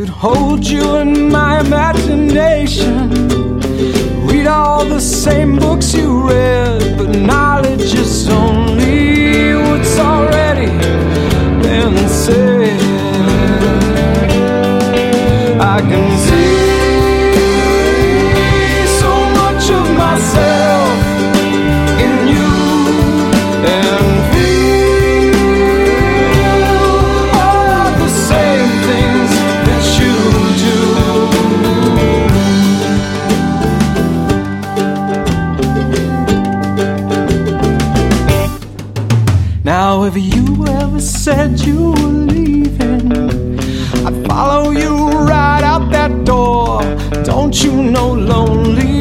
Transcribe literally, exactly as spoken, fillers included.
could hold you in my imagination, read all the same books you read, but knowledge is only what's already been said. I can see so much of myself in you, and feel all the same things that you do. Now, if you ever said you were leaving, I'd follow you right out that door. Don't you know lonely